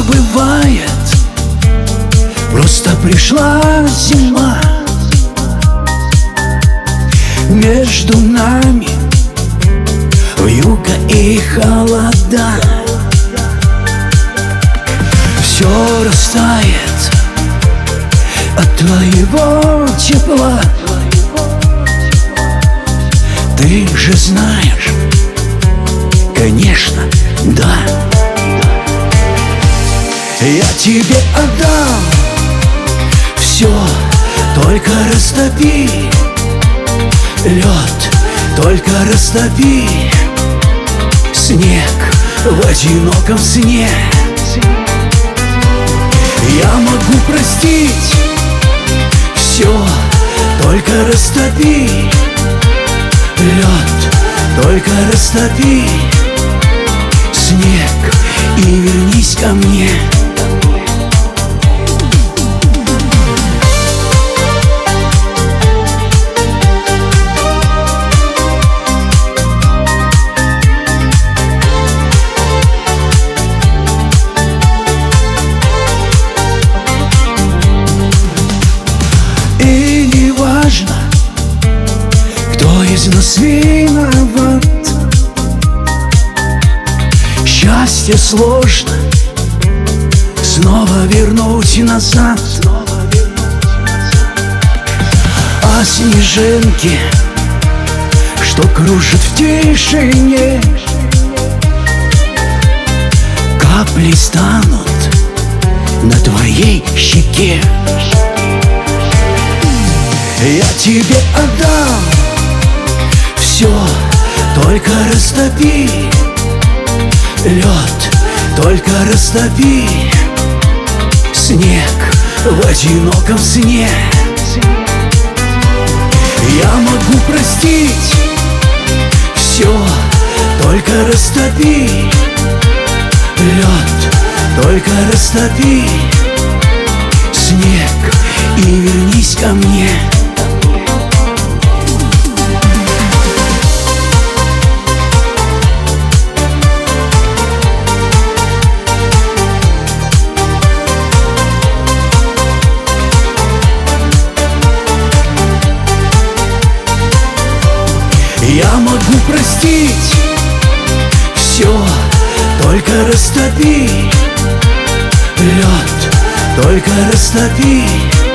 бывает, просто пришла зима. Между нами вьюга и холода. Все растает от твоего тепла. Ты же знаешь, конечно, да. Я тебе отдам все, только растопи лед, только растопи снег в одиноком сне. Я могу простить все, только растопи лед, только растопи снег и вернись ко мне. И не важно, кто из нас виноват. Счастье сложно снова вернуть назад. А снежинки, что кружат в тишине, капли станут на твоей щеке. Я тебе отдам все, только растопи лед, только растопи снег в одиноком сне. Я могу простить все, только растопи лед, только растопи снег и вернись ко мне. Я могу простить все, только растопи лед, только растопи